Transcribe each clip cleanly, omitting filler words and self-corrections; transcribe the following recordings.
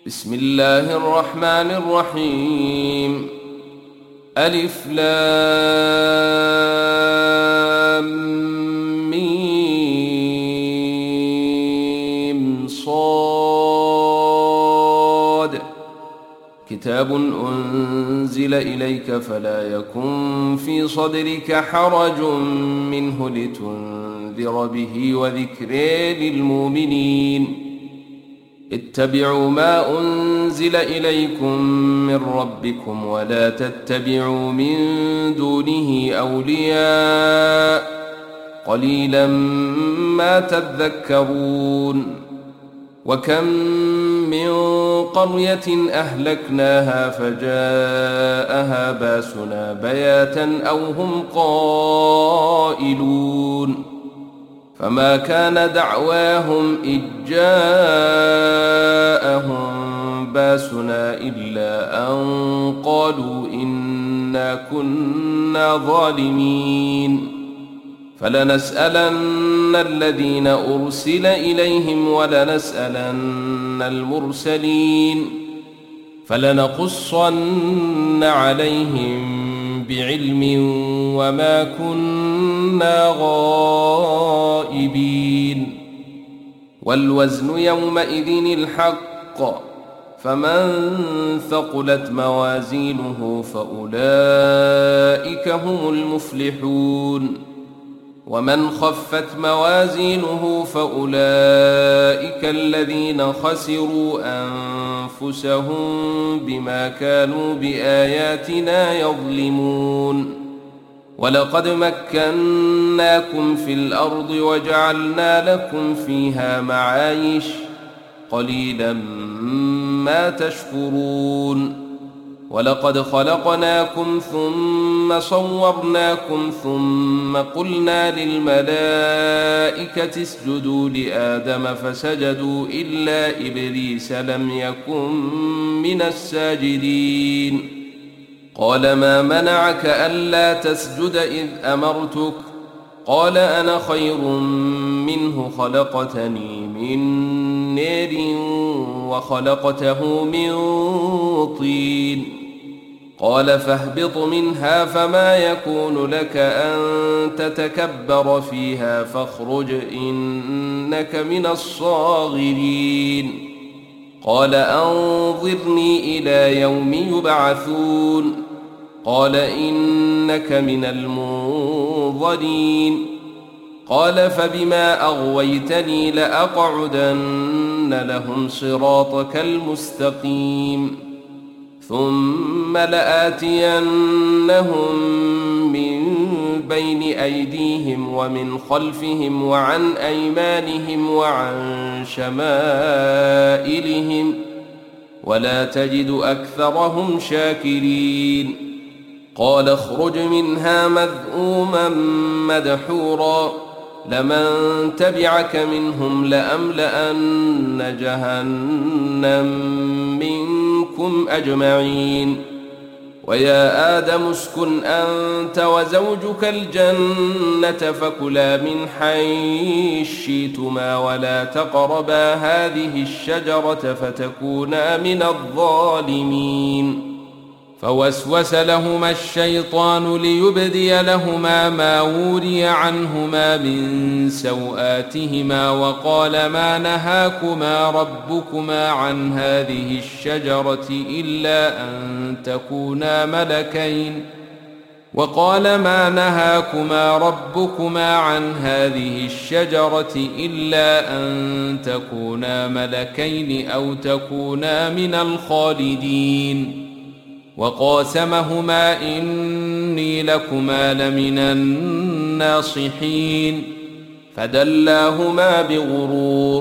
بسم الله الرحمن الرحيم. ألف لام ميم صاد. كتاب أنزل إليك فلا يكن في صدرك حرج منه لتنذر به وذكر للمؤمنين. اتبعوا ما أنزل إليكم من ربكم ولا تتبعوا من دونه أولياء قليلا ما تذكرون. وكم من قرية أهلكناها فجاءها باسنا بياتا أو هم قائلون. فما كان دعواهم إذ جاءهم باسنا إلا أن قالوا إنا كنا ظالمين. فلنسألن الذين أرسل إليهم ولنسألن المرسلين فلنقصن عليهم بعلم وما كنا غائبين. والوزن يومئذ الحق فمن ثقلت موازينه فأولئك هم المفلحون. ومن خفت موازينه فأولئك الذين خسروا أنفسهم بما كانوا بآياتنا يظلمون. ولقد مكناكم في الأرض وجعلنا لكم فيها معايش قليلا ما تشكرون. ولقد خلقناكم ثم صورناكم ثم قلنا للملائكة اسجدوا لآدم فسجدوا إلا إبليس لم يكن من الساجدين. قال ما منعك ألا تسجد إذ أمرتك؟ قال أنا خير منه خلقتني من نار وخلقته من طين. قال فاهبط منها فما يكون لك أن تتكبر فيها فاخرج إنك من الصاغرين. قال أنظرني إلى يوم يبعثون. قال إنك من المنظرين. قال فبما أغويتني لأقعدن لهم صراطك المستقيم ثم لآتينهم من بين أيديهم ومن خلفهم وعن أيمانهم وعن شمائلهم ولا تجد أكثرهم شاكرين. قال اخرج منها مذءوما مدحورا لمن تبعك منهم لأملأن جهنم منكم أجمعين. ويا آدم اسكن أنت وزوجك الجنة فكلا من حيث شئتما ولا تقربا هذه الشجرة فتكونا من الظالمين. فوسوس لهما الشيطان ليبدي لهما ما وري عنهما من سوآتهما وقال ما نهاكما ربكما عن هذه الشجرة إلا أن تكونا ملكين أو تكونا من الخالدين. وقاسمهما إني لكما لمن الناصحين فدلاهما بغرور.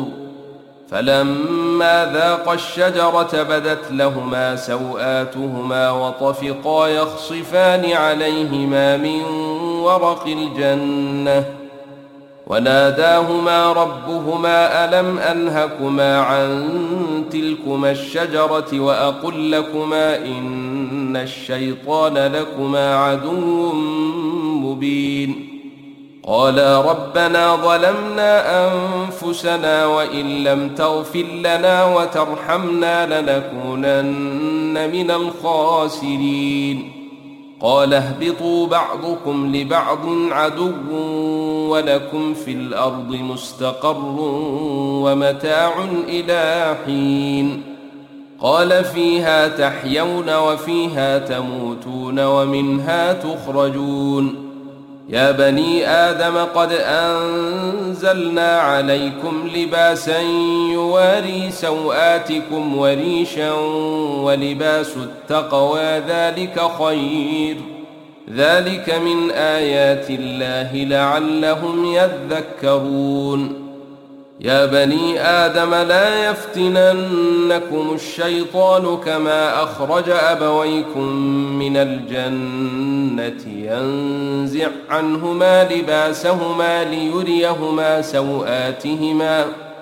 فلما ذاقا الشجرة بدت لهما سوآتهما وطفقا يخصفان عليهما من ورق الجنة وناداهما ربهما ألم أنهكما عن تلكما الشجرة وأقل لكما إن الشيطان لكما عدو مبين. قالا ربنا ظلمنا أنفسنا وإن لم تغفر لنا وترحمنا لنكونن من الخاسرين قال اهبطوا بعضكم لبعض عدو ولكم في الأرض مستقر ومتاع إلى حين قال فيها تحيون وفيها تموتون ومنها تخرجون يا بني آدم قد أنزلنا عليكم لباسا يواري سوآتكم وريشا ولباس التقوى ذلك خير ذلك من آيات الله لعلهم يذكرون يا بني آدم لا يفتننكم الشيطان كما أخرج أبويكم من الجنة ينزع عنهما لباسهما ليريهما سوآتهما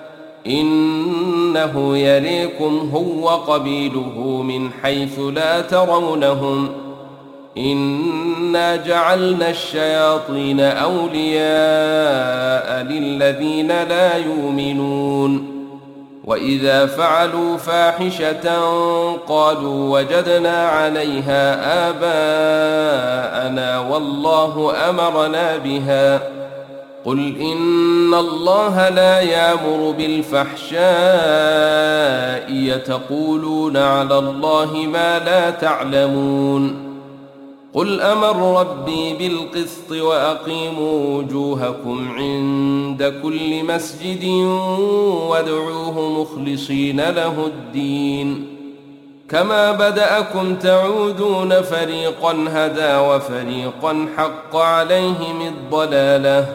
إنه يريكم هو قبيله من حيث لا ترونهم إنا جعلنا الشياطين أولياء للذين لا يؤمنون وإذا فعلوا فاحشة قالوا وجدنا عليها آباءنا والله أمرنا بها قل إن الله لا يأمر بالفحشاء يتقولون على الله ما لا تعلمون قل أمر ربي بالقسط وأقيموا وجوهكم عند كل مسجد وادعوه مخلصين له الدين كما بدأكم تعودون فريقا هدى وفريقا حق عليهم الضلالة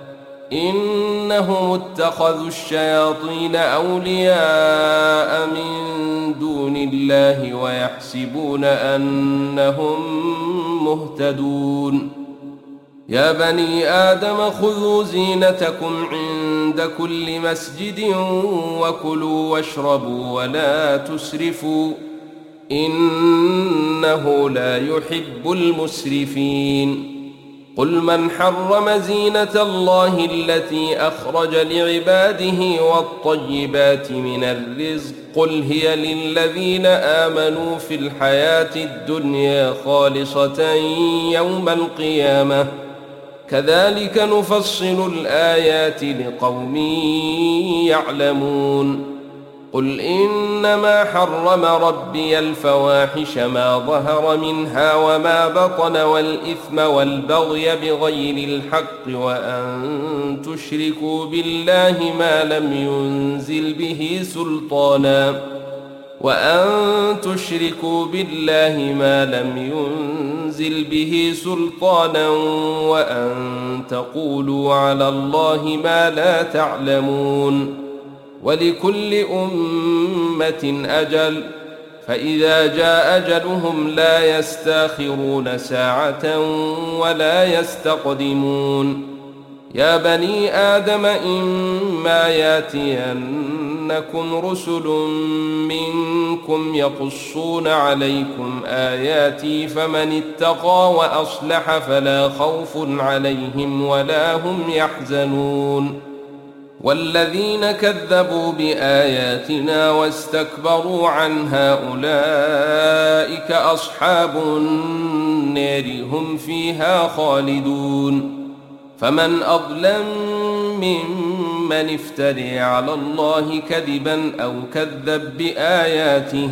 إنهم اتخذوا الشياطين أولياء من دون الله ويحسبون أنهم مهتدون يا بني آدم خذوا زينتكم عند كل مسجد وكلوا واشربوا ولا تسرفوا إنه لا يحب المسرفين قل من حرم زينة الله التي أخرج لعباده والطيبات من الرزق قل هي للذين آمنوا في الحياة الدنيا خالصة يوم القيامة كذلك نفصل الآيات لقوم يعلمون قل إنما حرم ربي الفواحش ما ظهر منها وما بطن والإثم والبغي بغير الحق وأن تشركوا بالله ما لم ينزل به سلطانا وأن تقولوا على الله ما لا تعلمون ولكل أمة أجل فإذا جاء أجلهم لا يستاخرون ساعة ولا يستقدمون يا بني آدم إما ياتينكم رسل منكم يقصون عليكم آياتي فمن اتقى وأصلح فلا خوف عليهم ولا هم يحزنون والذين كذبوا بآياتنا واستكبروا عنها أولئك أصحاب النار هم فيها خالدون فمن أظلم ممن افتري على الله كذبا أو كذب بآياته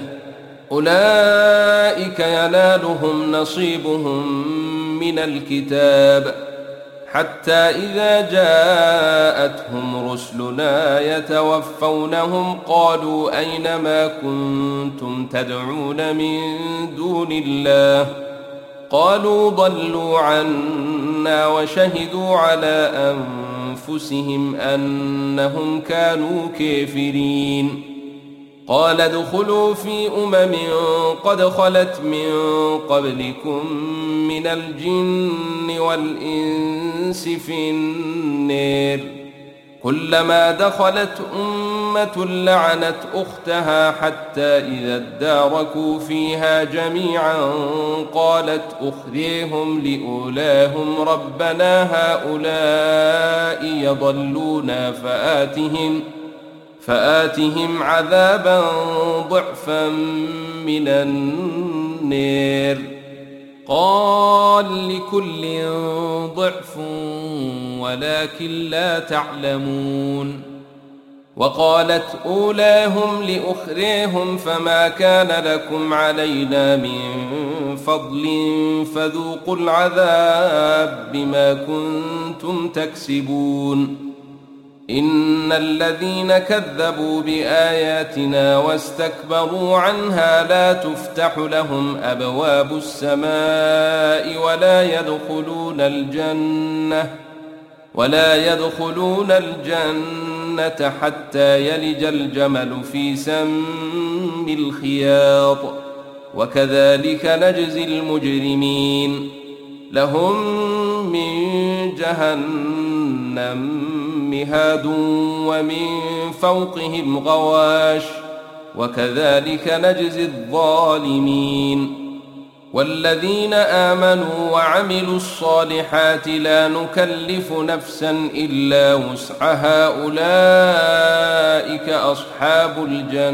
أولئك ينالهم نصيبهم من الكتاب حتى إذا جاءتهم رسلنا يتوفونهم قالوا أين ما كنتم تدعون من دون الله قالوا ضلوا عنا وشهدوا على أنفسهم أنهم كانوا كافرين قال ادخلوا في قد خلت من قبلكم من الجن والإنس في النار كلما دخلت أمة لعنت أختها حتى إذا اداركوا فيها جميعا قالت أخريهم لأولاهم ربنا هؤلاء يضلونا فآتهم عذابا ضعفا من النار قال لكل ضعف ولكن لا تعلمون وقالت أولاهم لأخريهم فما كان لكم علينا من فضل فذوقوا العذاب بما كنتم تكسبون إن الذين كذبوا بآياتنا واستكبروا عنها لا تفتح لهم أبواب السماء ولا يدخلون الجنة حتى يلج الجمل في سم الخياط وكذلك نجزي المجرمين لهم من جهنم مهاد ومن فوقهم غواش وكذلك نجزي الظالمين والذين آمنوا وعملوا الصالحات لا نكلف نفسا إلا وسعها أولئك أصحاب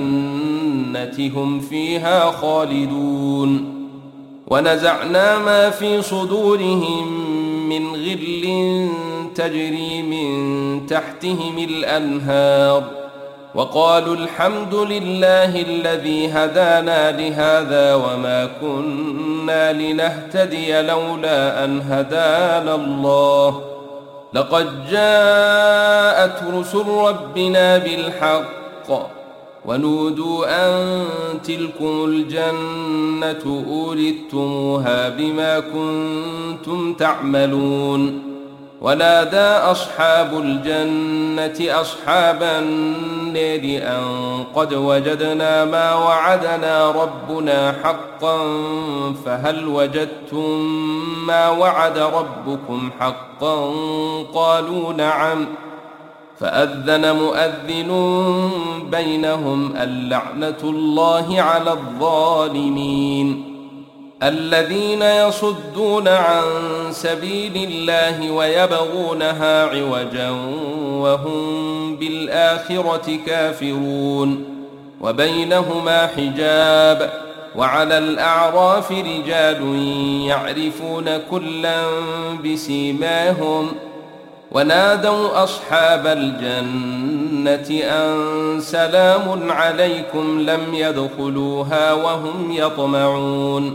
الجنة هم فيها خالدون ونزعنا ما في صدورهم من غل تجري من تحتهم الأنهار وقالوا الحمد لله الذي هدانا لهذا وما كنا لنهتدي لولا أن هدانا الله لقد جاءت رسل ربنا بالحق ونودوا أن تلكم الجنة أورثتموها بما كنتم تعملون ونادى أصحاب الجنة أصحاب النار أن قد وجدنا ما وعدنا ربنا حقا فهل وجدتم ما وعد ربكم حقا قالوا نعم فأذن مؤذن بينهم اللعنة الله على الظالمين الذين يصدون عن سبيل الله ويبغونها عوجا وهم بالآخرة كافرون وبينهما حجاب وعلى الأعراف رجال يعرفون كلا بسيماهم ونادوا أصحاب الجنة أن سلام عليكم لم يدخلوها وهم يطمعون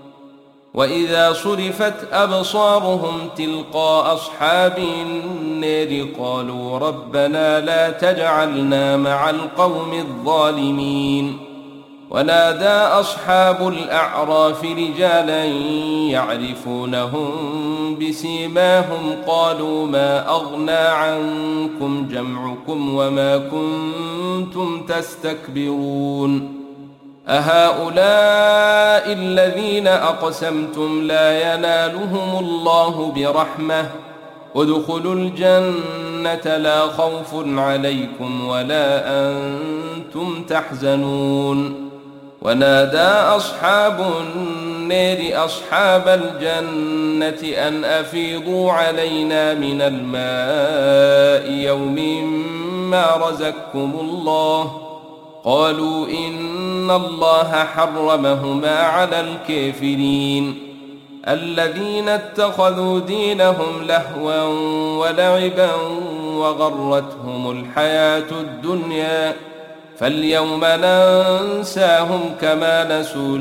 وإذا صرفت أبصارهم تلقاء أصحاب النار قالوا ربنا لا تجعلنا مع القوم الظالمين ونادى أصحاب الأعراف رجالا يعرفونهم بسيماهم قالوا ما أغنى عنكم جمعكم وما كنتم تستكبرون أهؤلاء الذين أقسمتم لا ينالهم الله برحمة ادخلوا الجنة لا خوف عليكم ولا أنتم تحزنون ونادى أصحاب النار أصحاب الجنة أن أفيضوا علينا من الماء يوم ما رزقكم الله قالوا إن الله حرمهما على الكافرين الذين اتخذوا دينهم لهوا ولعبا وغرتهم الحياة الدنيا فاليوم ننساهم كما نسوا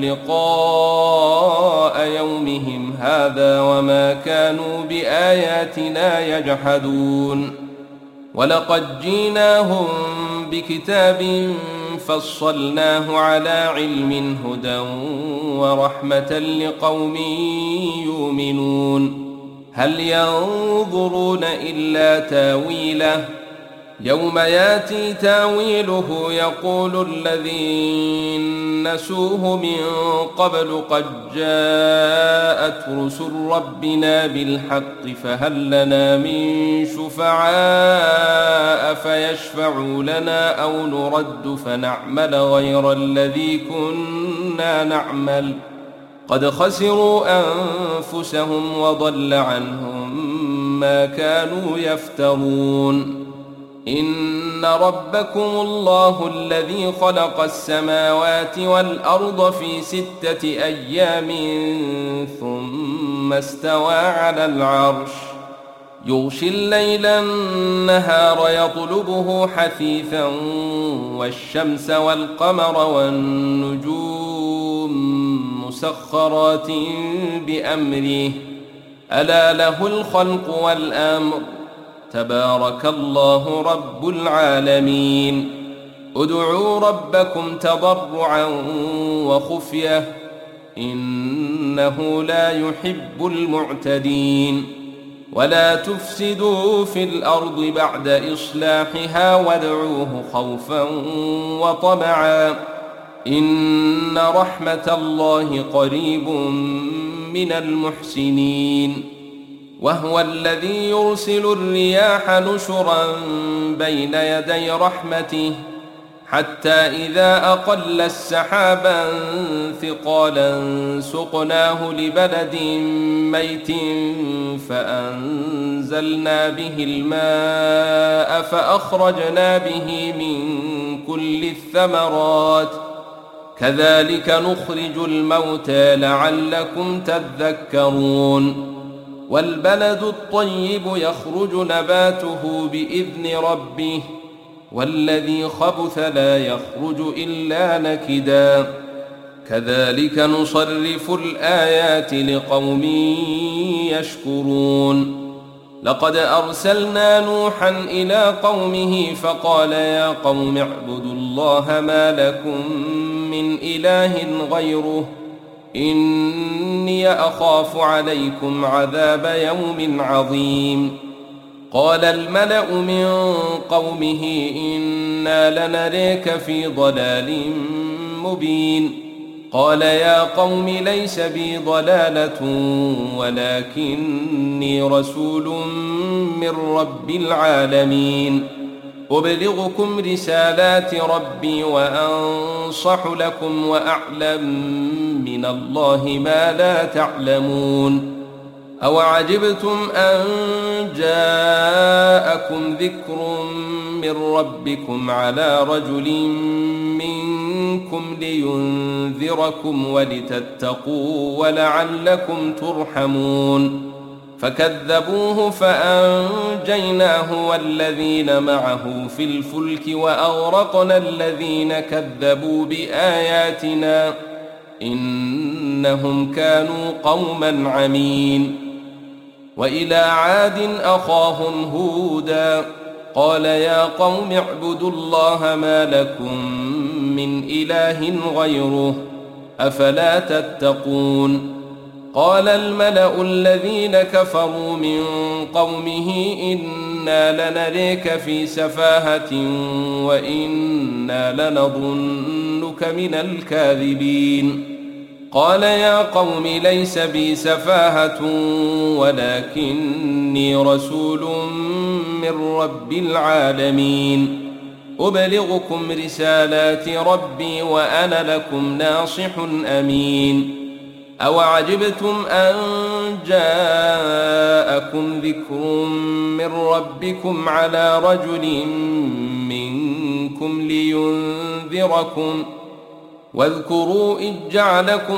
لقاء يومهم هذا وما كانوا بآياتنا يجحدون ولقد جيناهم بكتاب فصلناه على علم هدى ورحمة لقوم يؤمنون هل ينظرون إلا تاويله يوم ياتي تاويله يقول الذين نسوه من قبل قد جاءت رسل ربنا بالحق فهل لنا من شفعاء فيشفعوا لنا أو نرد فنعمل غير الذي كنا نعمل قد خسروا أنفسهم وضل عنهم ما كانوا يفترون إن ربكم الله الذي خلق السماوات والأرض في 6 أيام ثم استوى على العرش يغشي الليل النهار يطلبه حثيثا والشمس والقمر والنجوم مسخرات بأمره ألا له الخلق والأمر تبارك الله رب العالمين ادعوا ربكم تضرعا وخفية إنه لا يحب المعتدين ولا تفسدوا في الأرض بعد إصلاحها وادعوه خوفا وطمعا إن رحمة الله قريب من المحسنين وهو الذي يرسل الرياح نشرا بين يدي رحمته حتى إذا أقل السحابا ثقالا سقناه لبلد ميت فأنزلنا به الماء فأخرجنا به من كل الثمرات كذلك نخرج الموتى لعلكم تذكرون والبلد الطيب يخرج نباته بإذن ربه والذي خبث لا يخرج إلا نكدا كذلك نصرف الآيات لقوم يشكرون لقد أرسلنا نوحا إلى قومه فقال يا قوم اعبدوا الله ما لكم من إله غيره إني أخاف عليكم عذاب يوم عظيم قال الملأ من قومه إنا لنريك في ضلال مبين قال يا قوم ليس بي ضلالة ولكني رسول من رب العالمين أبلغكم رسالات ربي وأنصح لكم وأعلم من الله ما لا تعلمون أوعجبتم أن جاءكم ذكر من ربكم على رجل منكم لينذركم ولتتقوا ولعلكم ترحمون فكذبوه فأنجيناه والذين معه في الفلك وأغرقنا الذين كذبوا بآياتنا إنهم كانوا قوما عمين وإلى عاد أخاهم هودا قال يا قوم اعبدوا الله ما لكم من إله غيره أفلا تتقون قال الملأ الذين كفروا من قومه إنا لنريك في سفاهة وإنا لنظنك من الكاذبين قال يا قوم ليس بي سفاهة ولكني رسول من رب العالمين أبلغكم رسالات ربي وأنا لكم ناصح أمين أوعجبتم أن جاءكم ذكر من ربكم على رجل منكم لينذركم واذكروا إذ جعلكم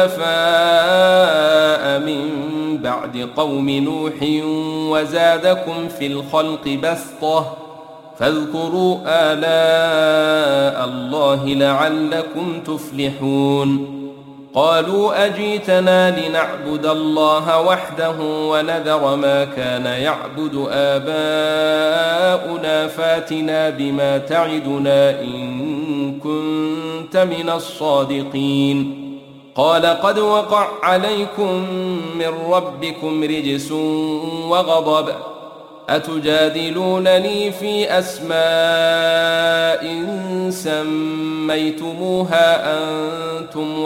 خلفاء من بعد قوم نوح وزادكم في الخلق بسطة فاذكروا آلاء الله لعلكم تفلحون قالوا أجيتنا لنعبد الله وحده ونذر ما كان يعبد آباؤنا فاتنا بما تعدنا إن كنت من الصادقين قال قد وقع عليكم من ربكم رجس وغضب أتجادلونني في أسماء سميتموها أنتم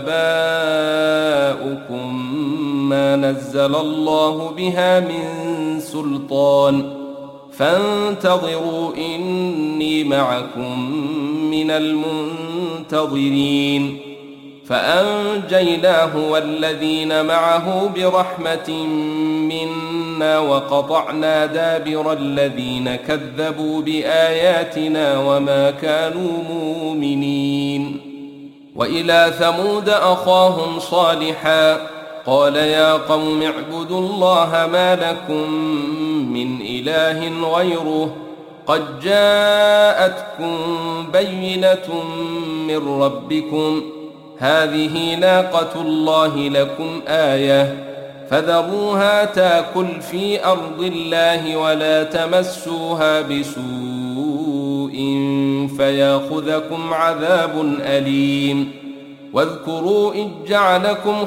وآباؤكم ما نزل الله بها من سلطان فانتظروا إني معكم من المنتظرين فأنجيناه والذين معه برحمة منا وقطعنا دابر الذين كذبوا بآياتنا وما كانوا مؤمنين وإلى ثمود أخاهم صالحا قال يا قوم اعبدوا الله ما لكم من إله غيره قد جاءتكم بينة من ربكم هذه ناقة الله لكم آية فذروها تاكل في أرض الله ولا تمسوها بسوء فياخذكم عذاب أليم واذكروا إذ جعلكم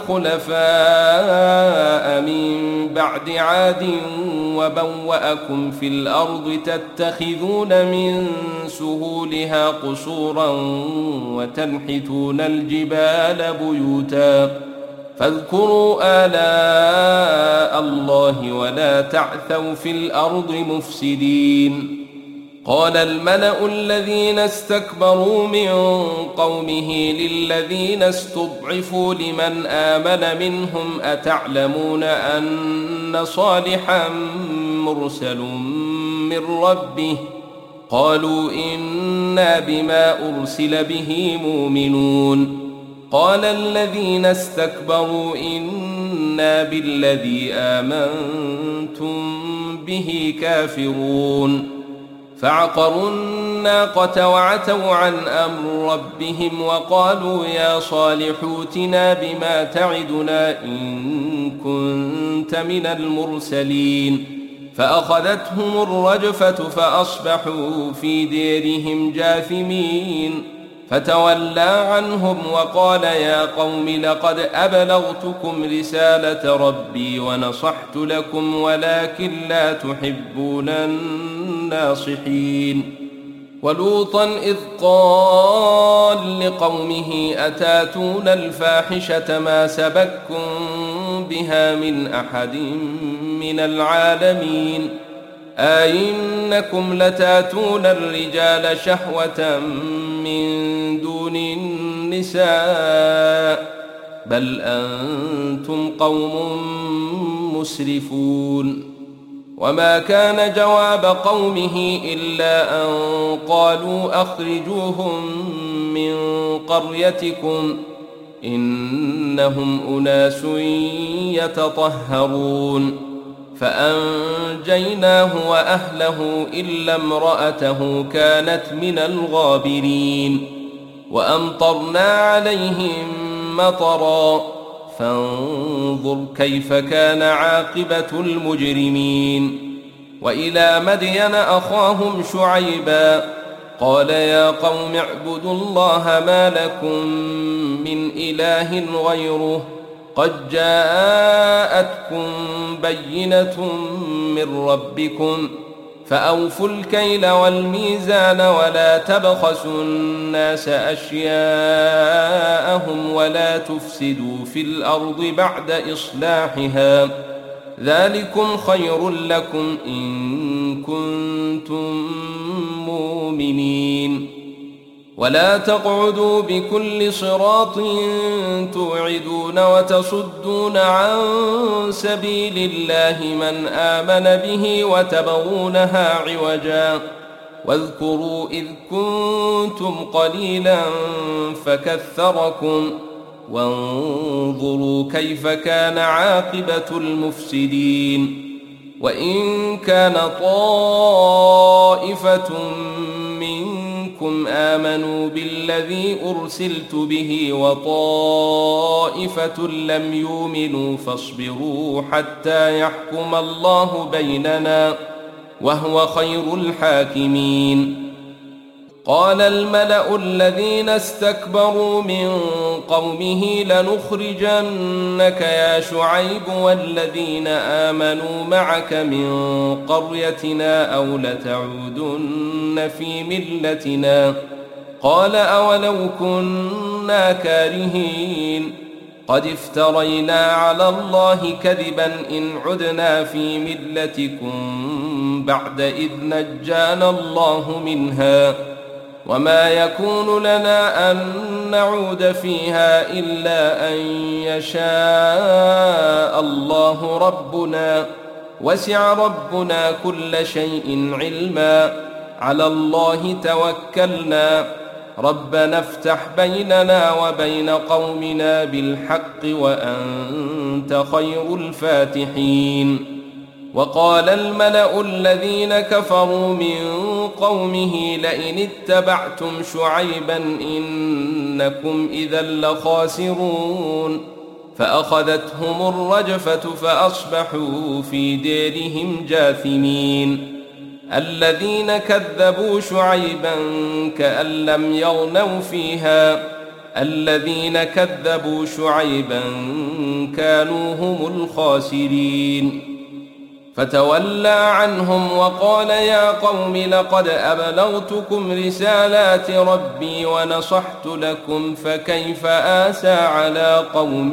خلفاء من بعد عاد وبوأكم في الأرض تتخذون من سهولها قصورا وتنحتون الجبال بيوتا فاذكروا آلاء الله ولا تعثوا في الأرض مفسدين قال الملأ الذين استكبروا من قومه للذين استضعفوا لمن آمن منهم أتعلمون أن صالحا مرسل من ربه قالوا إنا بما أرسل به مؤمنون قال الذين استكبروا إنا بالذي آمنتم به كافرون فعقروا الناقة وعتوا عن أمر ربهم وقالوا يا صالح ائتنا بما تعدنا إن كنت من المرسلين فأخذتهم الرجفة فأصبحوا في ديرهم جاثمين فتولى عنهم وقال يا قوم لقد أبلغتكم رسالة ربي ونصحت لكم ولكن لا تحبون الناصحين ولوطا إذ قال لقومه أتاتون الفاحشة ما سبقكم بها من أحد من العالمين أئنكم لتاتون الرجال شهوة من دون النساء بل أنتم قوم مسرفون وما كان جواب قومه إلا أن قالوا أخرجوهم من قريتكم إنهم أناس يتطهرون فأنجيناه وأهله إلا امرأته كانت من الغابرين وأمطرنا عليهم مطرا فانظر كيف كان عاقبة المجرمين وإلى مدين أخاهم شعيبا قال يا قوم اعبدوا الله ما لكم من إله غيره قد جاءتكم بينة من ربكم فأوفوا الكيل والميزان ولا تبخسوا الناس أشياءهم ولا تفسدوا في الأرض بعد إصلاحها ذلكم خير لكم إن كنتم مؤمنين ولا تقعدوا بكل صراط توعدون وتصدون عن سبيل الله من آمن به وتبغونها عوجا واذكروا إذ كنتم قليلا فكثركم وانظروا كيف كان عاقبة المفسدين وإن كان طائفة منكم آمنوا بالذي أرسلت به وطائفة لم يؤمنوا فاصبروا حتى يحكم الله بيننا وهو خير الحاكمين قال الملأ الذين استكبروا من قومه لنخرجنك يا شعيب والذين آمنوا معك من قريتنا أو لتعودن في ملتنا قال أولو كنا كارهين قد افترينا على الله كذبا إن عدنا في ملتكم بعد إذ نجانا الله منها وما يكون لنا أن نعود فيها إلا أن يشاء الله ربنا وسع ربنا كل شيء علما على الله توكلنا ربنا افتح بيننا وبين قومنا بالحق وأنت خير الفاتحين وقال الملأ الذين كفروا من قومه لئن اتبعتم شعيبا إنكم إذا لخاسرون فأخذتهم الرجفة فأصبحوا في ديرهم جاثمين الذين كذبوا شعيبا كأن لم يغنوا فيها الذين كذبوا شعيبا كانوا هم الخاسرين فتولى عنهم وقال يا قوم لقد أبلغتكم رسالات ربي ونصحت لكم فكيف آسى على قوم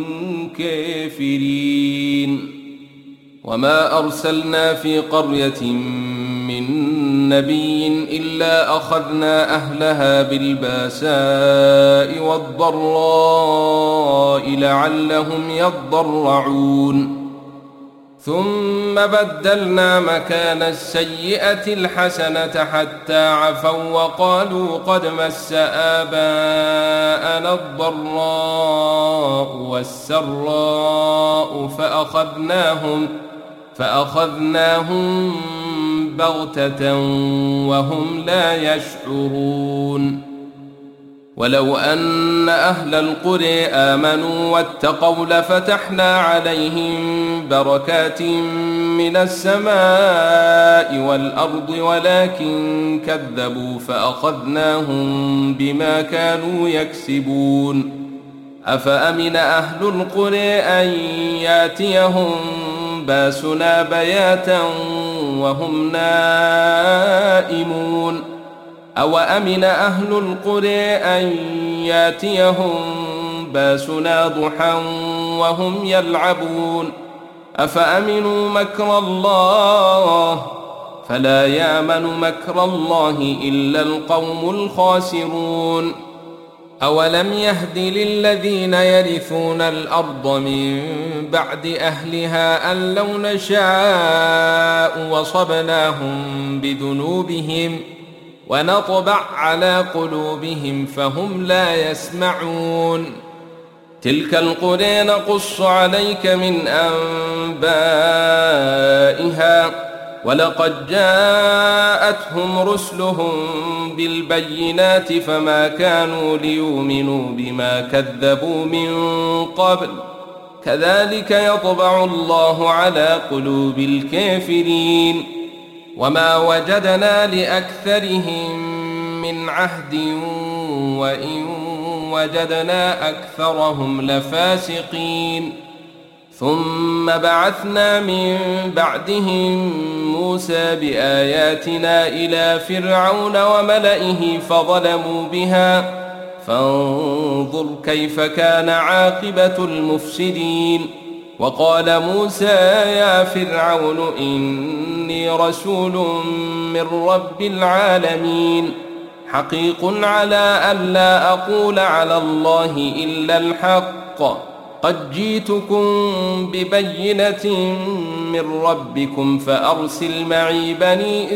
كافرين وما أرسلنا في قرية من نبي إلا أخذنا أهلها بالباساء والضراء لعلهم يضرعون ثم بدلنا مكان السيئة الحسنة حتى عفوا وقالوا قد مس آباءنا الضراء والسراء فأخذناهم بغتة وهم لا يشعرون ولو أن أهل القرى آمنوا واتقوا لفتحنا عليهم بركات من السماء والأرض ولكن كذبوا فأخذناهم بما كانوا يكسبون أفأمن أهل القرى أن ياتيهم باسنا بياتا وهم نائمون أو أمن أهل القرى أن ياتيهم باسنا ضحى وهم يلعبون أفأمنوا مكر الله فلا يأمن مكر الله إلا القوم الخاسرون أولم يهد للذين يرثون الأرض من بعد أهلها أن لو نشاء وصبناهم بذنوبهم ونطبع على قلوبهم فهم لا يسمعون تلك القرى نقص عليك من أنبائها ولقد جاءتهم رسلهم بالبينات فما كانوا ليؤمنوا بما كذبوا من قبل كذلك يطبع الله على قلوب الكافرين وما وجدنا لأكثرهم من عهد وإن وجدنا أكثرهم لفاسقين ثم بعثنا من بعدهم موسى بآياتنا إلى فرعون وملئه فظلموا بها فانظر كيف كان عاقبة المفسدين وقال موسى يا فرعون إني رسول من رب العالمين حقيق على ألا أقول على الله إلا الحق قد جئتكم ببينة من ربكم فأرسل معي بني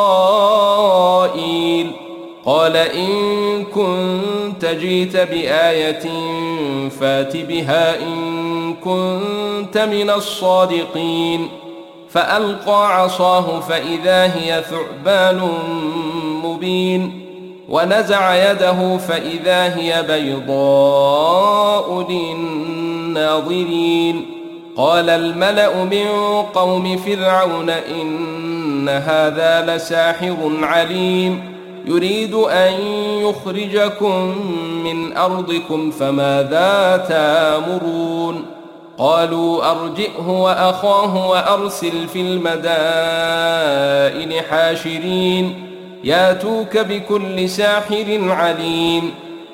إسرائيل قال إن كنت جئت بآية فات بها إن كنت من الصادقين فألقى عصاه فإذا هي ثعبان مبين ونزع يده فإذا هي بيضاء للناظرين قال الملأ من قوم فرعون إن هذا لساحر عليم يريد أن يخرجكم من أرضكم فماذا تأمرون قالوا أرجئه وأخاه وأرسل في المدائن حاشرين ياتوك بكل ساحر عليم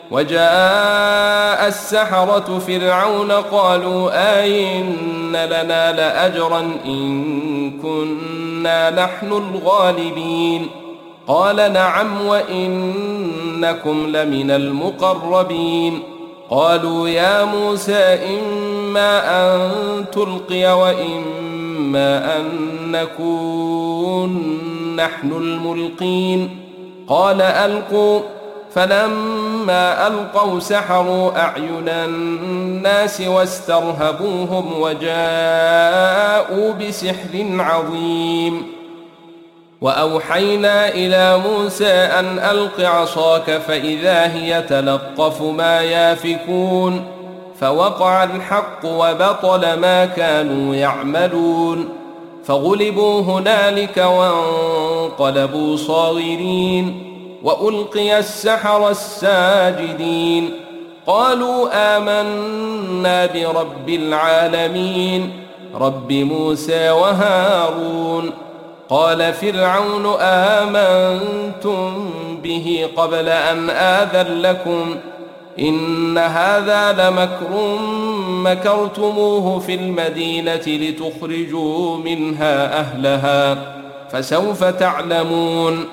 وجاء السحرة فرعون قالوا أئن لنا لأجرا إن كنا نحن الغالبين قال نعم وإنكم لمن المقربين قالوا يا موسى إما أن تلقي وإما أن نكون نحن الملقين قال ألقوا فلما ألقوا سحروا أعين الناس واسترهبوهم وجاءوا بسحر عظيم وأوحينا إلى موسى أن ألق عصاك فإذا هي تلقف ما يافكون فوقع الحق وبطل ما كانوا يعملون فغلبوا هنالك وانقلبوا صاغرين وألقي السحرة الساجدين قالوا آمنا برب العالمين رب موسى وهارون قال فرعون آمنتم به قبل أن آذن لكم إن هذا لمكر مكرتموه في المدينة لتخرجوا منها أهلها فسوف تعلمون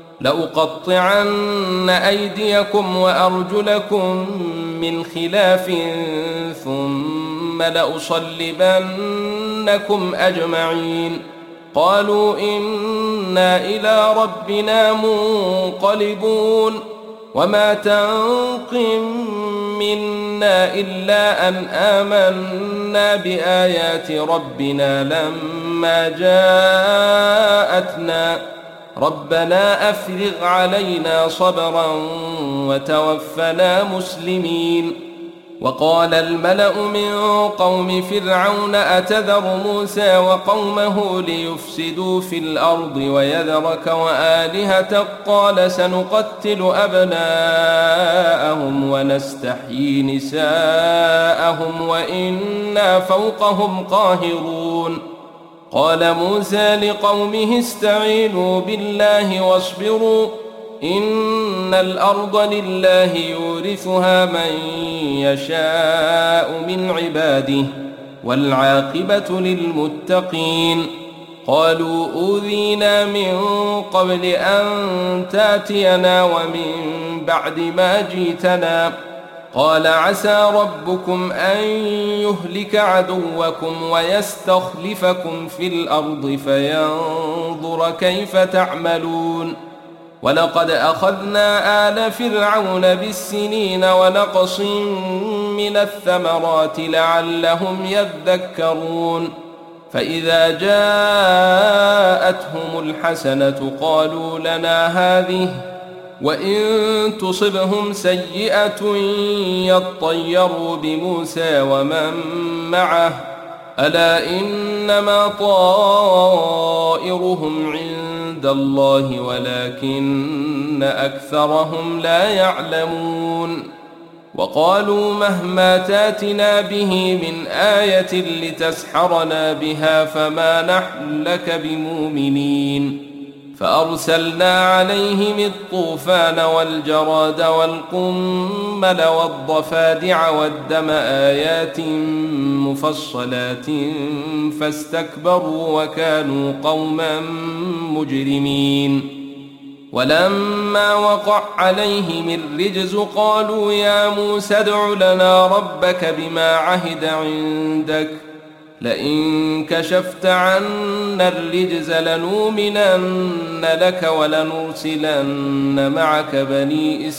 لأقطعن أيديكم وأرجلكم من خلاف ثم لأصلبنكم أجمعين قالوا إنا إلى ربنا منقلبون وما تنقم منا إلا أن آمنا بآيات ربنا لما جاءتنا ربنا أفرغ علينا صبرا وتوفنا مسلمين وقال الملأ من قوم فرعون أتذر موسى وقومه ليفسدوا في الأرض ويذرك وآلهتك قال سنقتل أبناءهم ونستحيي نساءهم وإنا فوقهم قاهرون قال موسى لقومه استعينوا بالله واصبروا إن الأرض لله يورثها من يشاء من عباده والعاقبة للمتقين قالوا أوذينا من قبل أن تاتينا ومن بعد ما جئتنا قال عسى ربكم أن يهلك عدوكم ويستخلفكم في الأرض فينظر كيف تعملون ولقد أخذنا آل فرعون بالسنين ونقص من الثمرات لعلهم يذكرون فإذا جاءتهم الحسنة قالوا لنا هذه وإن تصبهم سيئة يطيروا بموسى ومن معه ألا إنما طائرهم عند الله ولكن أكثرهم لا يعلمون وقالوا مهما تاتنا به من آية لتسحرنا بها فما نحن لك بمؤمنين فأرسلنا عليهم الطوفان والجراد والقمل والضفادع والدم آيات مفصلات فاستكبروا وكانوا قوما مجرمين ولما وقع عليهم الرجز قالوا يا موسى ادع لنا ربك بما عهد عندك لئن كشفت عنا الرجز لنؤمنن لك ولنرسلن معك بني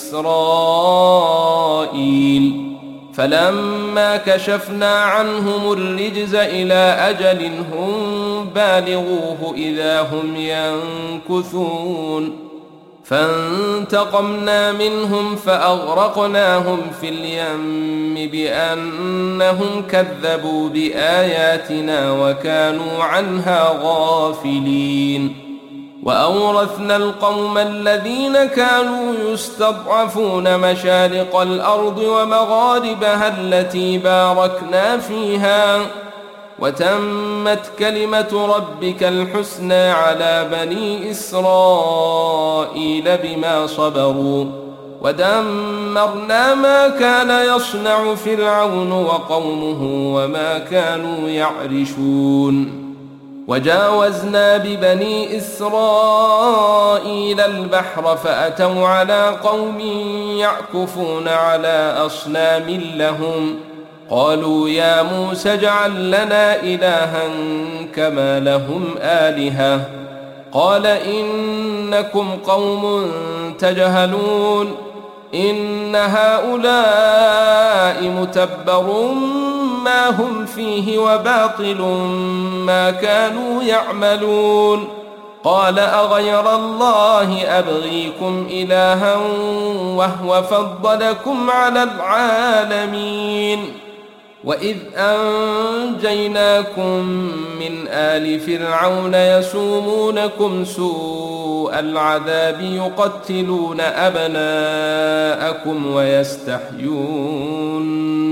إسرائيل فلما كشفنا عنهم الرجز إلى أجل هم بالغوه إذا هم ينكثون فانتقمنا منهم فأغرقناهم في اليم بأنهم كذبوا بآياتنا وكانوا عنها غافلين وأورثنا القوم الذين كانوا يستضعفون مشارق الأرض ومغاربها التي باركنا فيها وتمت كلمة ربك الحسنى على بني إسرائيل بما صبروا ودمرنا ما كان يصنع فرعون وقومه وما كانوا يعرشون وجاوزنا ببني إسرائيل البحر فأتوا على قوم يعكفون على أصنام لهم قالوا يا موسى اجعل لنا إلها كما لهم آلهة قال إنكم قوم تجهلون إن هؤلاء متبر ما هم فيه وباطل ما كانوا يعملون قال أغير الله أبغيكم إلها وهو فضلكم على العالمين وإذ أنجيناكم من آل فرعون يسومونكم سوء العذاب يقتلون أبناءكم ويستحيون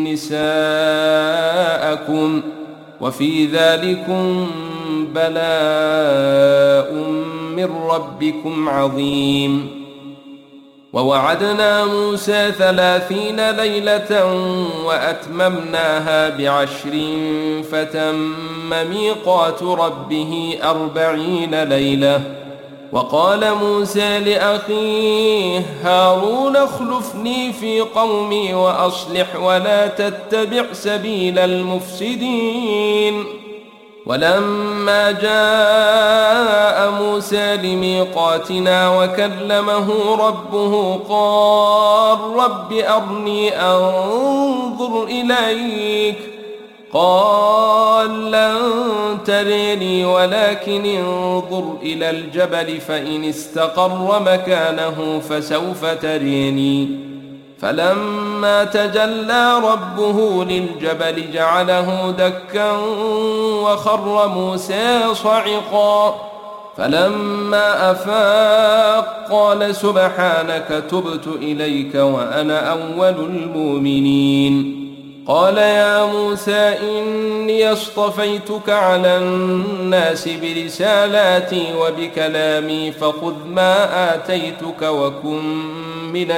نساءكم وفي ذلكم بلاء من ربكم عظيم ووعدنا موسى 30 ليلة وأتممناها ب10 فتم ميقات ربه 40 ليلة وقال موسى لأخيه هارون اخلفني في قومي وأصلح ولا تتبع سبيل المفسدين ولما جاء موسى لميقاتنا وكلمه ربه قال رب أرني أنظر إليك قال لن تريني ولكن انظر إلى الجبل فإن استقر مكانه فسوف تريني فلما تجلى ربه للجبل جعله دكا وخر موسى صعقا فلما أفاق قال سبحانك تبت إليك وأنا أول المؤمنين قال يا موسى إني اصطفيتك على الناس برسالاتي وبكلامي فخذ ما آتيتك وكن من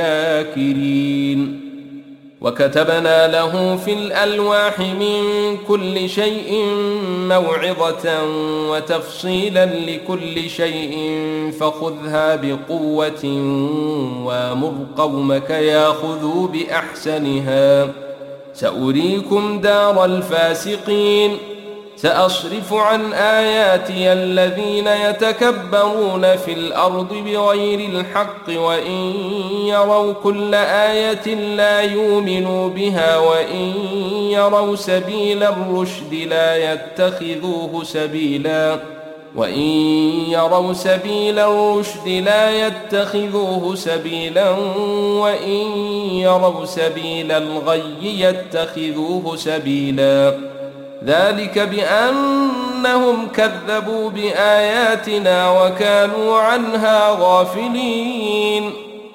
الشاكرين وكتبنا له في الألواح من كل شيء موعظة وتفصيلا لكل شيء فخذها بقوة وامر قومك ياخذوا بأحسنها سأريكم دار الفاسقين سأصرف عن آياتي الذين يتكبرون في الأرض بغير الحق وإن يروا كل آية لا يؤمنوا بها وإن يروا سبيل الرشد لا يتخذوه سبيلا وإن يروا سبيل الرشد لا يتخذوه سبيلا وإن يروا سبيل الغي يتخذوه سبيلا ذلك بأنهم كذبوا بآياتنا وكانوا عنها غافلين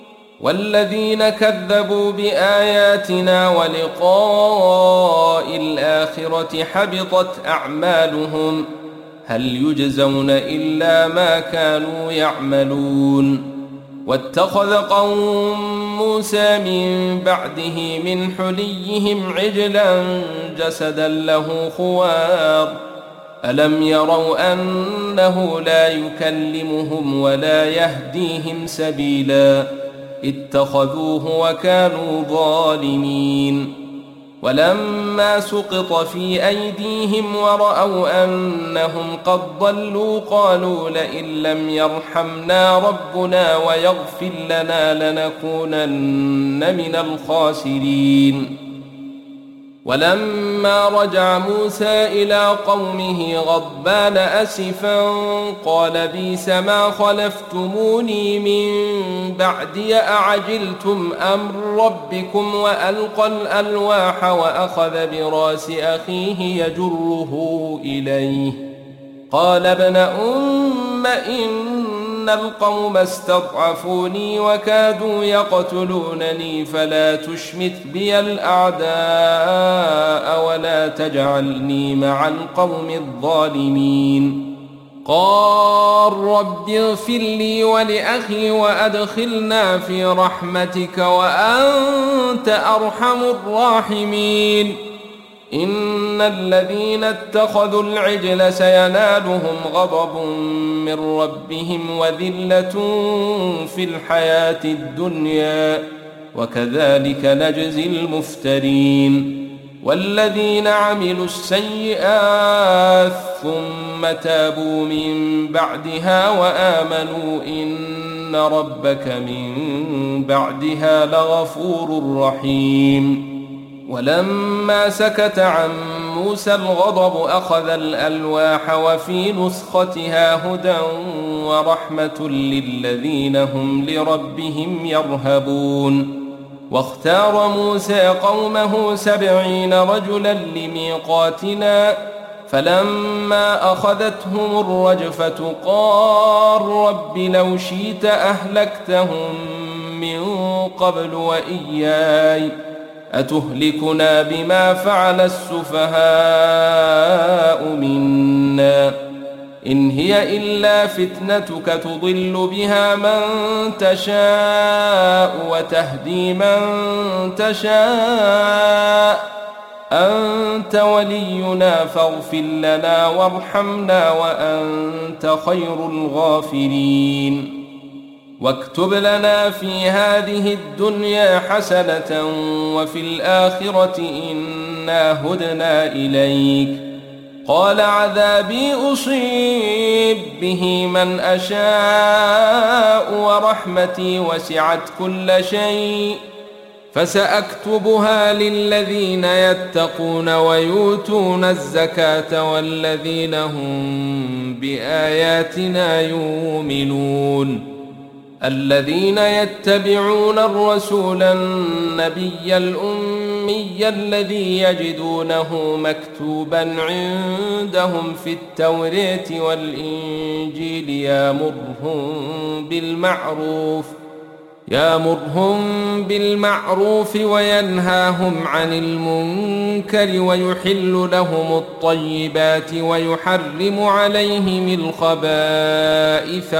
والذين كذبوا بآياتنا ولقاء الآخرة حبطت أعمالهم هل يجزون إلا ما كانوا يعملون واتخذ قوم موسى من بعده من حليهم عجلا جسدا له خوار ألم يروا أنه لا يكلمهم ولا يهديهم سبيلا اتخذوه وكانوا ظالمين ولما سقط في أيديهم ورأوا أنهم قد ضلوا قالوا لئن لم يرحمنا ربنا ويغفر لنا لنكونن من الخاسرين ولما رجع موسى إلى قومه غضبان أسفا قال بئس ما خلفتموني من بعدي أعجلتم أمر ربكم وألقى الألواح وأخذ براس أخيه يجره إليه قال ابن أم إن القوم استضعفوني وكادوا يقتلونني فلا تشمت بي الأعداء ولا تجعلني مع القوم الظالمين. قال رب اغفر لي ولأخي وأدخلنا في رحمتك وأنت أرحم الراحمين. إن الذين اتخذوا العجل سينالهم غضب من ربهم وذلة في الحياة الدنيا وكذلك نجزي المفترين. والذين عملوا السيئات ثم تابوا من بعدها وآمنوا إن ربك من بعدها لغفور رحيم. ولما سكت عن موسى الغضب أخذ الألواح وفي نسختها هدى ورحمة للذين هم لربهم يرهبون. واختار موسى قومه 70 رجلا لميقاتنا فلما أخذتهم الرجفة قال رب لو شئت أهلكتهم من قبل وإياي أتهلكنا بما فعل السفهاء منا إن هي إلا فتنتك تضل بها من تشاء وتهدي من تشاء أنت ولينا فاغفر لنا وارحمنا وأنت خير الغافرين. واكتب لنا في هذه الدنيا حسنة وفي الآخرة إنا هدنا إليك. قال عذابي أصيب به من أشاء ورحمتي وسعت كل شيء فسأكتبها للذين يتقون ويؤتون الزكاة والذين هم بآياتنا يؤمنون. الذين يتبعون الرسول النبي الأمي الذي يجدونه مكتوبا عندهم في التوراة والإنجيل يأمرهم بالمعروف وينهاهم عن المنكر ويحل لهم الطيبات ويحرم عليهم الخبائث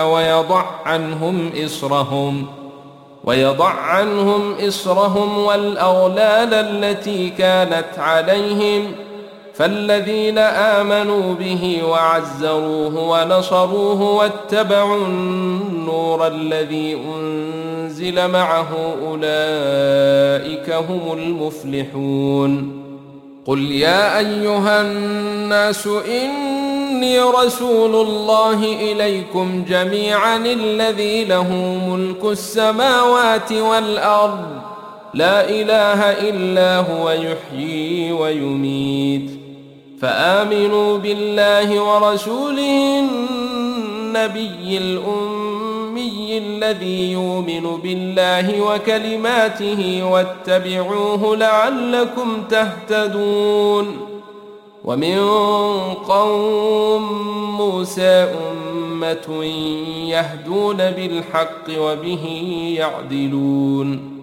ويضع عنهم إصرهم والأغلال التي كانت عليهم. فالذين آمنوا به وعزروه ونصروه واتبعوا النور الذي أنزل معه أولئك هم المفلحون. قل يا أيها الناس إني رسول الله إليكم جميعا الذي له ملك السماوات والأرض لا إله إلا هو يحيي ويميت. فآمنوا بالله ورسوله النبي الأمي الذي يؤمن بالله وكلماته واتبعوه لعلكم تهتدون. ومن قوم موسى أمة يهدون بالحق وبه يعدلون.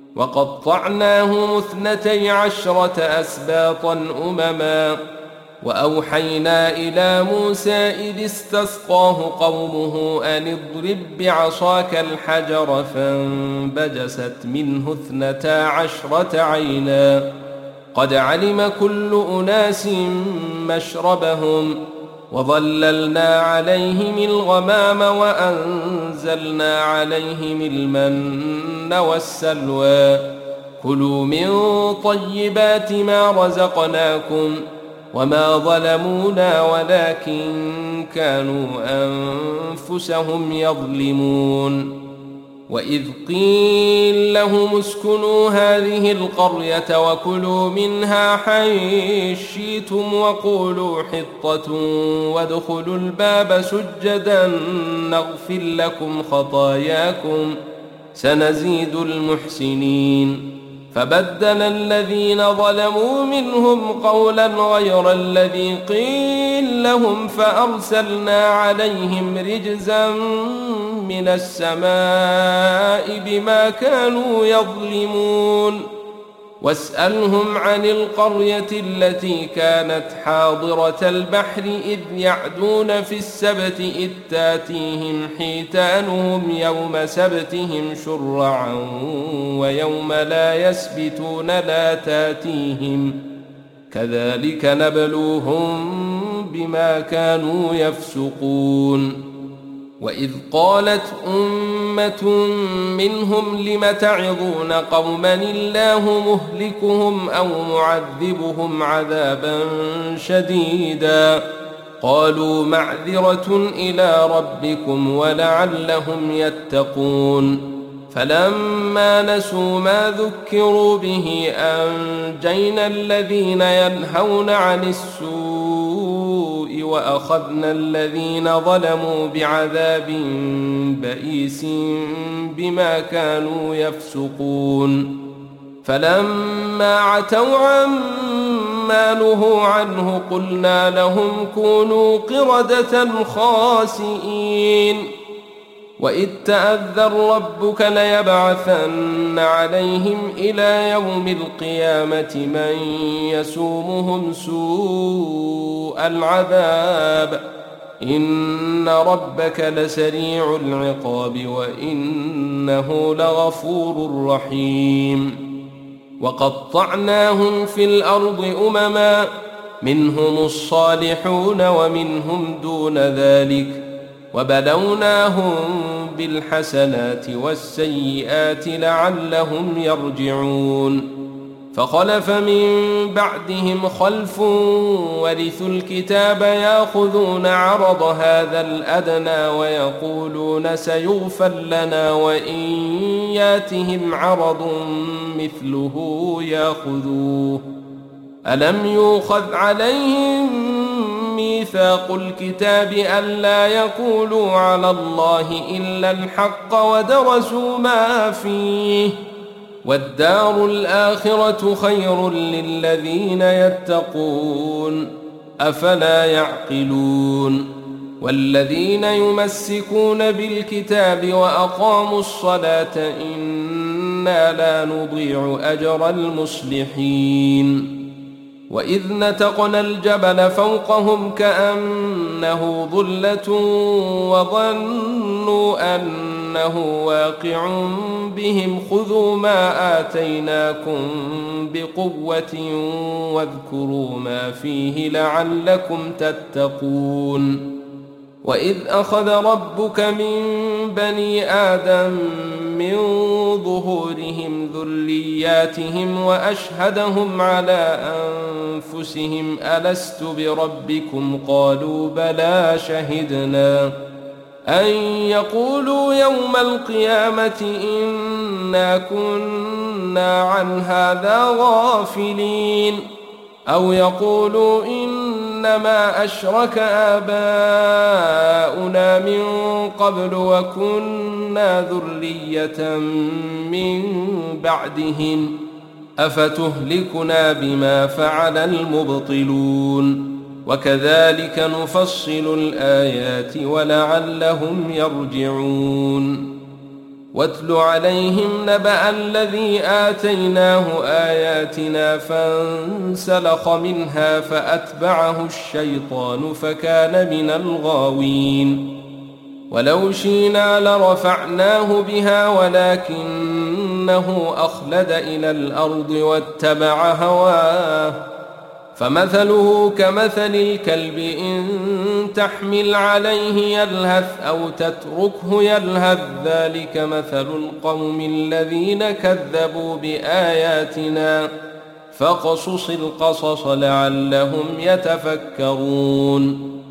وقطعناهم 12 أسباطا أمما وأوحينا إلى موسى إذ استسقاه قومه أن اضرب بعصاك الحجر فانبجست منه 12 عينا قد علم كل أناس مشربهم وظللنا عليهم الغمام وأنزلنا عليهم المن والسلوى كلوا من طيبات ما رزقناكم وما ظلمونا ولكن كانوا أنفسهم يظلمون. وإذ قيل لهم اسكنوا هذه القرية وكلوا منها حيث شئتم وقولوا حطة وادخلوا الباب سجدا نغفر لكم خطاياكم سنزيد المحسنين. فبدل الذين ظلموا منهم قولا غير الذي قيل لهم فأرسلنا عليهم رجزا من السماء بما كانوا يظلمون واسألهم عن القرية التي كانت حاضرة البحر إذ يعدون في السبت إذ تاتيهم حيتانهم يوم سبتهم شرعا ويوم لا يسبتون لا تاتيهم كذلك نبلوهم بما كانوا يفسقون وإذ قالت أمة منهم لم تعظون قوما الله مهلكهم أو معذبهم عذابا شديدا قالوا معذرة إلى ربكم ولعلهم يتقون فلما نسوا ما ذكروا به أنجينا الذين ينهون عن السوء وأخذنا الذين ظلموا بعذاب بئيس بما كانوا يفسقون فلما عتوا عما نهوا عنه قلنا لهم كونوا قردة خاسئين وإذ تأذن ربك ليبعثن عليهم إلى يوم القيامة من يسومهم سوء العذاب إن ربك لسريع العقاب وإنه لغفور رحيم وقطعناهم في الأرض أمما منهم الصالحون ومنهم دون ذلك وبلوناهم بالحسنات والسيئات لعلهم يرجعون فخلف من بعدهم خلف ورثوا الكتاب ياخذون عرض هذا الأدنى ويقولون سيغفر لنا وإن ياتهم عرض مثله ياخذوه ألم يؤخذ عليهم ميثاق الكتاب ألا يقولوا على الله إلا الحق ودرسوا ما فيه والدار الآخرة خير للذين يتقون أفلا يعقلون والذين يمسكون بالكتاب وأقاموا الصلاة إنا لا نضيع أجر المصلحين وإذ نتقنا الجبل فوقهم كأنه ظلة وظنوا أنه واقع بهم خذوا ما آتيناكم بقوة واذكروا ما فيه لعلكم تتقون وإذ أخذ ربك من بني آدم من ظهورهم ذرياتهم وأشهدهم على أنفسهم ألست بربكم قالوا بلى شهدنا أن يقولوا يوم القيامة إنا كنا عن هذا غافلين أو يقولوا إنما أشرك آباؤنا من قبل وكنا ذرية من بعدهم أفتهلكنا بما فعل المبطلون وكذلك نفصل الآيات ولعلهم يرجعون واتل عليهم نبأ الذي آتيناه آياتنا فانسلخ منها فأتبعه الشيطان فكان من الغاوين ولو شئنا لرفعناه بها ولكنه أخلد إلى الأرض واتبع هواه فمثله كمثل الكلب إن تحمل عليه يلهث أو تتركه يلهث ذلك مثل القوم الذين كذبوا بآياتنا فاقصص القصص لعلهم يتفكرون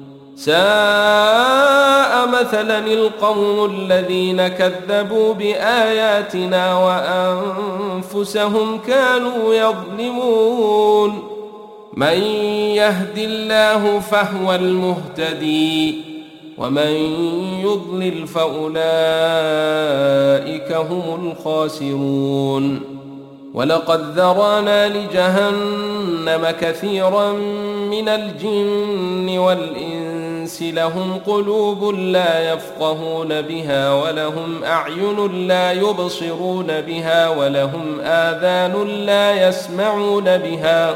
ساء مثلا القوم الذين كذبوا بآياتنا وأنفسهم كانوا يظلمون من يهد الله فهو المهتدي ومن يضلل فأولئك هم الخاسرون ولقد ذرانا لجهنم كثيرا من الجن والإنس لهم قلوب لا يفقهون بها ولهم أعين لا يبصرون بها ولهم آذان لا يسمعون بها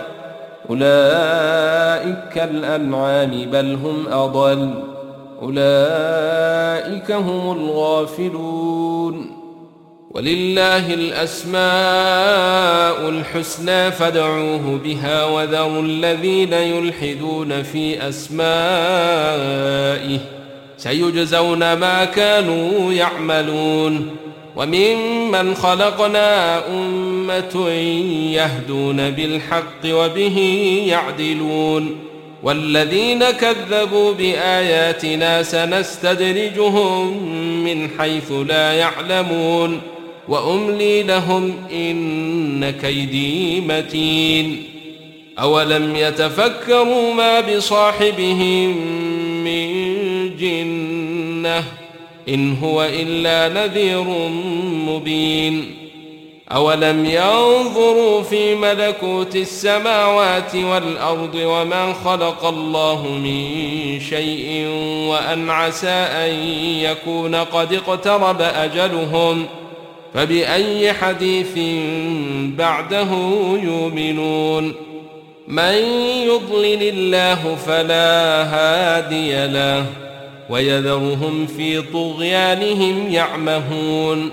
أولئك كالأنعام بل هم أضل أولئك هم الغافلون ولله الأسماء الحسنى فادعوه بها وذروا الذين يلحدون في أسمائه سيجزون ما كانوا يعملون وممن خلقنا أمة يهدون بالحق وبه يعدلون والذين كذبوا بآياتنا سنستدرجهم من حيث لا يعلمون وأملي لهم إن كيدي متين أولم يتفكروا ما بصاحبهم من جنة إن هو إلا نذير مبين أولم ينظروا في ملكوت السماوات والأرض وما خلق الله من شيء وأن عسى أن يكون قد اقترب أجلهم فبأي حديث بعده يؤمنون من يضلل الله فلا هادي له ويذرهم في طغيانهم يعمهون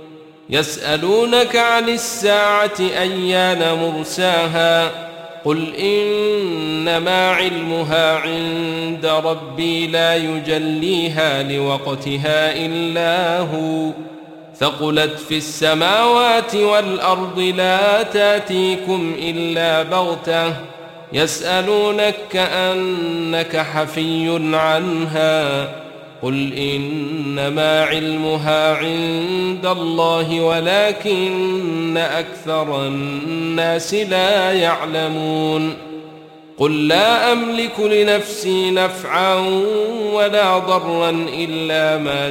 يسألونك عن الساعة أيان مرساها قل إنما علمها عند ربي لا يجليها لوقتها إلا هو ثقلت في السماوات والأرض لا تاتيكم إلا بغتة يسألونك كأنك حفي عنها قل إنما علمها عند الله ولكن أكثر الناس لا يعلمون قل لا أملك لنفسي نفعا ولا ضرا إلا ما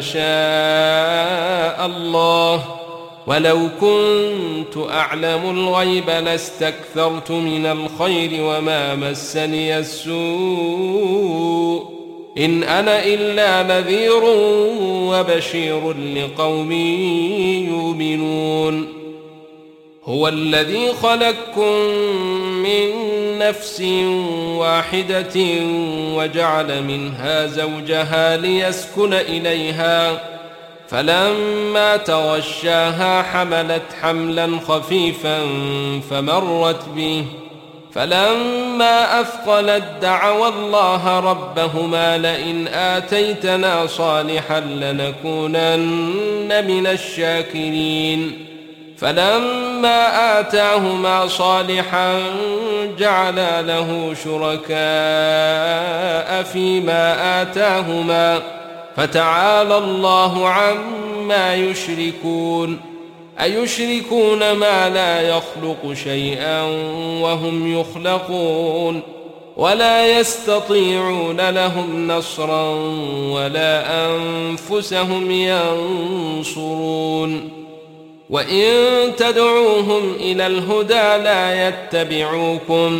شاء الله ولو كنت أعلم الغيب لاستكثرت من الخير وما مسني السوء إن أنا إلا نذير وبشير لقوم يؤمنون هو الذي خلقكم من نفس واحدة وجعل منها زوجها ليسكن إليها فلما تغشاها حملت حملا خفيفا فمرت به فلما أثقلت دعوا الله ربهما لئن آتيتنا صالحا لنكونن من الشاكرين فلما آتاهما صالحا جعلا له شركاء فيما آتاهما فتعالى الله عما يشركون أيشركون ما لا يخلق شيئا وهم يخلقون ولا يستطيعون لهم نصرا ولا أنفسهم ينصرون وإن تدعوهم إلى الهدى لا يتبعوكم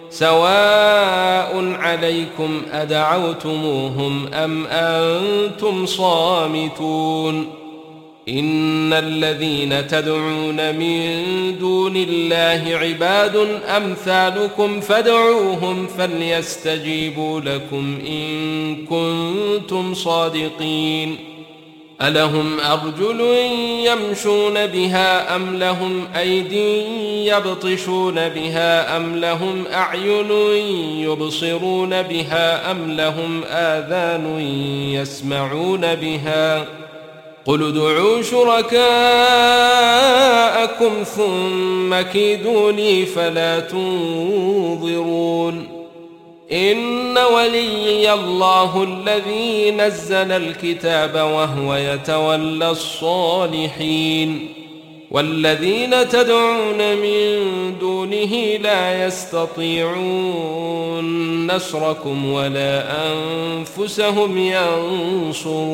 سواء عليكم أدعوتموهم أم أنتم صامتون إن الذين تدعون من دون الله عباد أمثالكم فادعوهم فليستجيبوا لكم إن كنتم صادقين ألهم أرجل يمشون بها أم لهم أيدي يبطشون بها أم لهم أعين يبصرون بها أم لهم آذان يسمعون بها قل ادعوا شركاءكم ثم كيدوني فلا تنظرون إن وليي الله الذي نزل الكتاب وهو يتولى الصالحين والذين تدعون من دونه لا يستطيعون نصركم ولا أنفسهم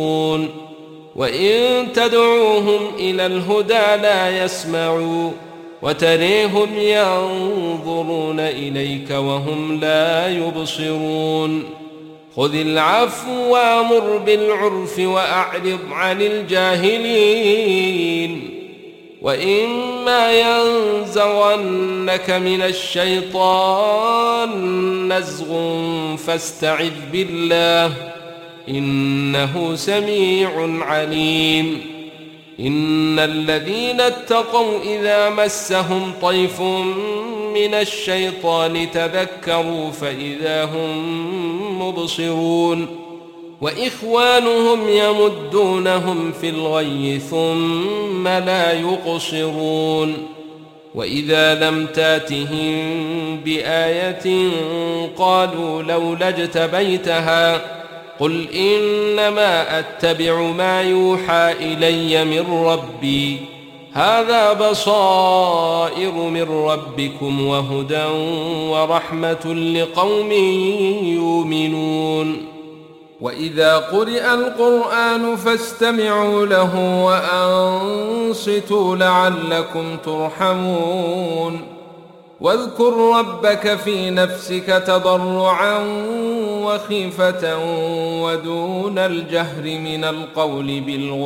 ينصرون وإن تدعوهم إلى الهدى لا يسمعوا وتريهم ينظرون إليك وهم لا يبصرون خذ العفو وأمر بالعرف وأعرض عن الجاهلين وإما ينزغنك من الشيطان نزغ فاستعذ بالله إنه سميع عليم إن الذين اتقوا إذا مسهم طيف من الشيطان تذكروا فإذا هم مبصرون وإخوانهم يمدونهم في الغي ثم لا يقصرون وإذا لم تاتهم بآية قالوا لولا اجتبيتها قل إنما أتبع ما يوحى إلي من ربي هذا بصائر من ربكم وهدى ورحمة لقوم يؤمنون وإذا قرئ القرآن فاستمعوا له وأنصتوا لعلكم ترحمون واذكر ربك في نفسك تضرعا وخيفة ودون الجهر من القول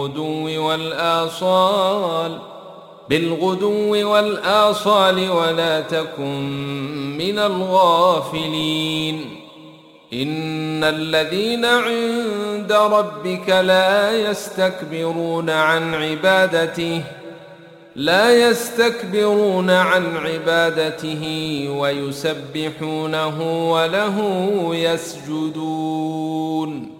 بالغدو والآصال ولا تكن من الغافلين إن الذين عند ربك لا يستكبرون عن عبادته ويسبحونه وله يسجدون